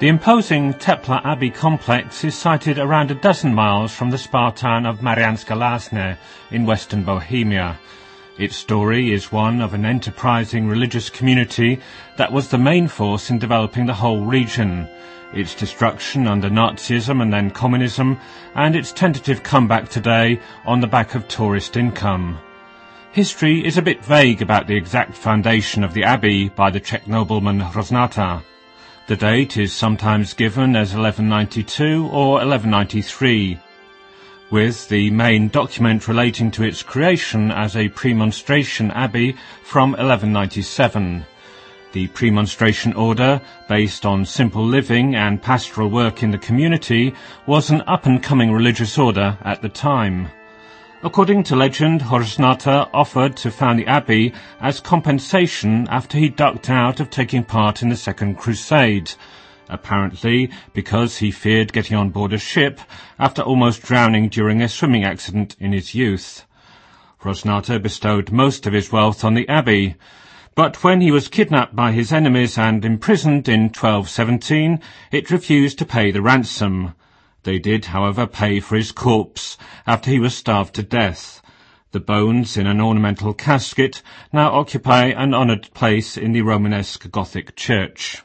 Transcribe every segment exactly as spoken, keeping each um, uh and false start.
The imposing Tepla Abbey complex is sited around a dozen miles from the spa town of Mariánska Lázně in western Bohemia. Its story is one of an enterprising religious community that was the main force in developing the whole region, its destruction under Nazism and then communism, and its tentative comeback today on the back of tourist income. History is a bit vague about the exact foundation of the abbey by the Czech nobleman Hrosnata. The date is sometimes given as eleven ninety-two or eleven ninety-three, with the main document relating to its creation as a premonstration abbey from eleven ninety-seven. The premonstration order, based on simple living and pastoral work in the community, was an up-and-coming religious order at the time. According to legend, Hrosnata offered to found the abbey as compensation after he ducked out of taking part in the Second Crusade, apparently because he feared getting on board a ship after almost drowning during a swimming accident in his youth. Hrosnata bestowed most of his wealth on the abbey, but when he was kidnapped by his enemies and imprisoned in twelve seventeen, it refused to pay the ransom. They did, however, pay for his corpse after he was starved to death. The bones in an ornamental casket now occupy an honoured place in the Romanesque Gothic church.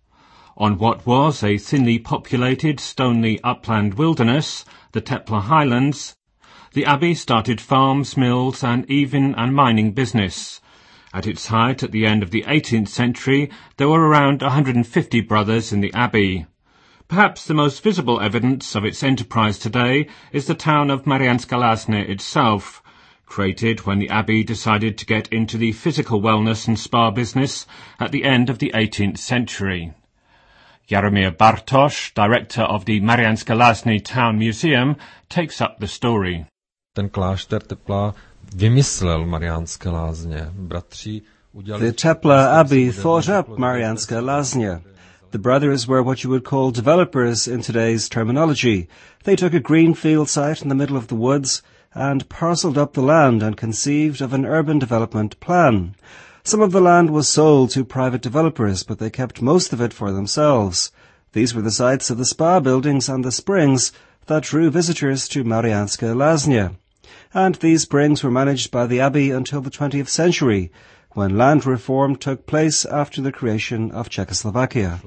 On what was a thinly populated, stony upland wilderness, the Tepla Highlands, the abbey started farms, mills, and even a mining business. At its height at the end of the eighteenth century, there were around one hundred fifty brothers in the abbey. Perhaps the most visible evidence of its enterprise today is the town of Mariánska Lázně itself, created when the abbey decided to get into the physical wellness and spa business at the end of the eighteenth century. Jaromír Bartoš, director of the Mariánska Lázně Town Museum, takes up the story. Ten klášter Tepla vymyslel Mariánské Lázně. Bratři udělali... The Tepla Abbey thought up Mariánska Lázně. The brothers were what you would call developers in today's terminology. They took a greenfield site in the middle of the woods and parcelled up the land and conceived of an urban development plan. Some of the land was sold to private developers, but they kept most of it for themselves. These were the sites of the spa buildings and the springs that drew visitors to Mariánska Lázně. And these springs were managed by the abbey until the twentieth century, when land reform took place after the creation of Czechoslovakia.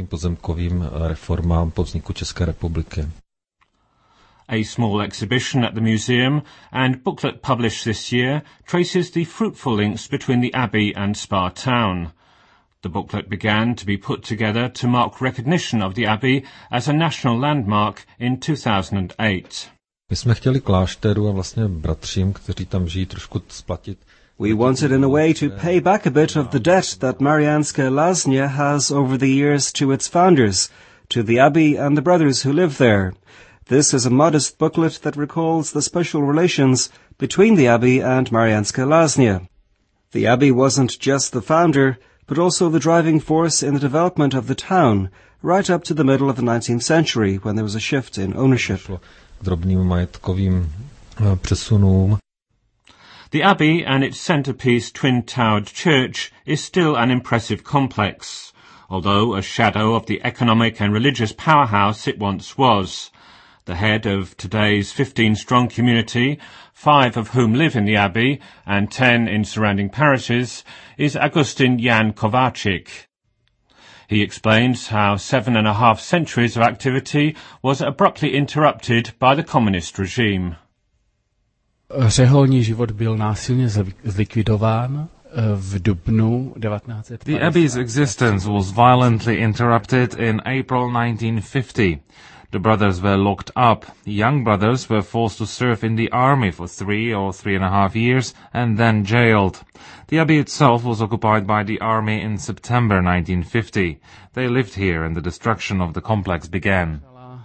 A small exhibition at the museum and booklet published this year traces the fruitful links between the abbey and Spa town. The booklet began to be put together to mark recognition of the abbey as a national landmark in two thousand eight. My jsme chtěli klášteru a vlastně bratřím, kteří tam žijí, trošku splatit. We wanted in a way to pay back a bit of the debt that Mariánska Lázně has over the years to its founders, to the abbey and the brothers who live there. This is a modest booklet that recalls the special relations between the abbey and Mariánska Lázně. The abbey wasn't just the founder, but also the driving force in the development of the town, right up to the middle of the nineteenth century, when there was a shift in ownership. Drobným majetkovým přesunům. The abbey and its centrepiece twin-towered church is still an impressive complex, although a shadow of the economic and religious powerhouse it once was. The head of today's fifteen-strong community, five of whom live in the abbey and ten in surrounding parishes, is Agustin Jan Kováčik. He explains how seven and a half centuries of activity was abruptly interrupted by the communist regime. Řeholní život byl násilně zlikvidován v dubnu devatenáct set padesát. The abbey's existence was violently interrupted in April nineteen fifty. The brothers were locked up. Young brothers were forced to serve in the army for three or three and a half years and then jailed. The abbey itself was occupied by the army in September nineteen fifty. They lived here and the destruction of the complex began.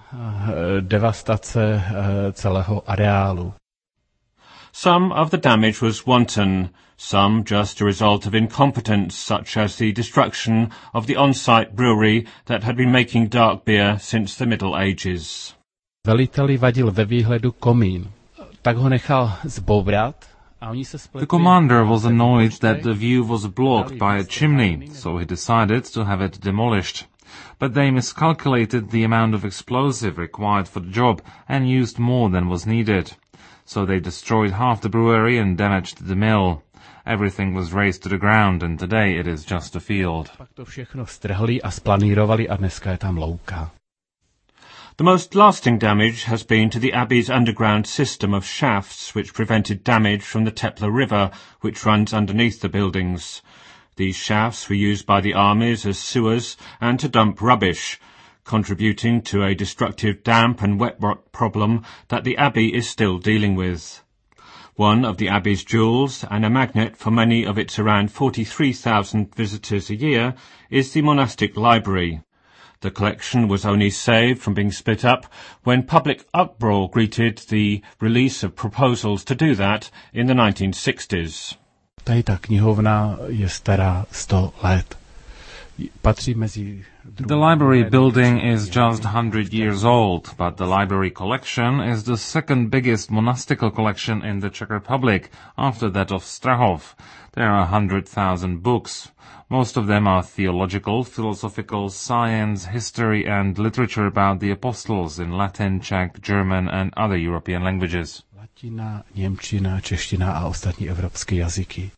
Devastace celého areálu. Some of the damage was wanton, some just a result of incompetence, such as the destruction of the on-site brewery that had been making dark beer since the Middle Ages. Veliteli vadil ve výhledu komín, tak ho nechal zbourat a oni se spletli. The commander was annoyed that the view was blocked by a chimney, so he decided to have it demolished. But they miscalculated the amount of explosive required for the job and used more than was needed. So they destroyed half the brewery and damaged the mill. Everything was razed to the ground and today it is just a field. Pak to všechno strhli a splanírovali a dneska je tam louka. The most lasting damage has been to the Abbey's underground system of shafts which prevented damage from the Tepler River, which runs underneath the buildings. These shafts were used by the armies as sewers and to dump rubbish, contributing to a destructive damp and wet rot problem that the Abbey is still dealing with. One of the Abbey's jewels, and a magnet for many of its around forty-three thousand visitors a year, is the monastic library. The collection was only saved from being split up when public uproar greeted the release of proposals to do that in the nineteen sixties. Tady ta knihovna je stará sto let. Patří mezi The library building is just one hundred years old, but the library collection is the second biggest monastical collection in the Czech Republic, after that of Strahov. There are one hundred thousand books. Most of them are theological, philosophical, science, history and literature about the apostles in Latin, Czech, German and other European languages. Latina, němčina, čeština a ostatní evropské jazyky.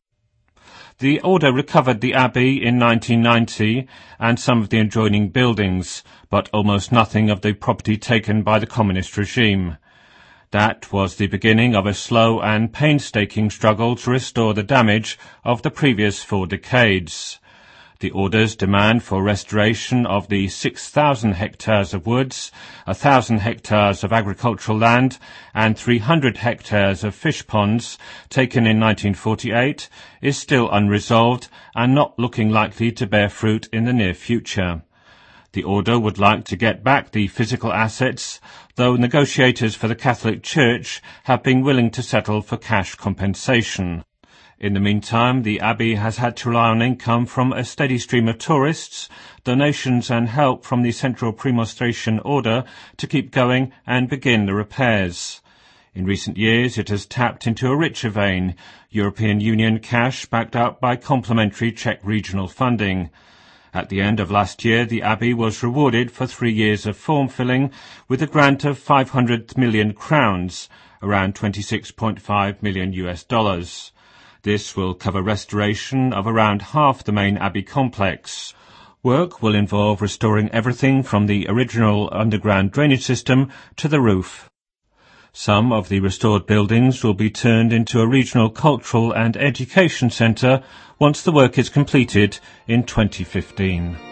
The order recovered the abbey in nineteen ninety and some of the adjoining buildings, but almost nothing of the property taken by the communist regime. That was the beginning of a slow and painstaking struggle to restore the damage of the previous four decades. The order's demand for restoration of the six thousand hectares of woods, one thousand hectares of agricultural land and three hundred hectares of fish ponds taken in nineteen forty-eight is still unresolved and not looking likely to bear fruit in the near future. The order would like to get back the physical assets, though negotiators for the Catholic Church have been willing to settle for cash compensation. In the meantime, the Abbey has had to rely on income from a steady stream of tourists, donations and help from the Central Premonstration Order to keep going and begin the repairs. In recent years, it has tapped into a richer vein, European Union cash backed up by complementary Czech regional funding. At the end of last year, the Abbey was rewarded for three years of form filling with a grant of five hundred million crowns, around twenty-six point five million U S dollars. This will cover restoration of around half the main Abbey complex. Work will involve restoring everything from the original underground drainage system to the roof. Some of the restored buildings will be turned into a regional cultural and education centre once the work is completed in twenty fifteen.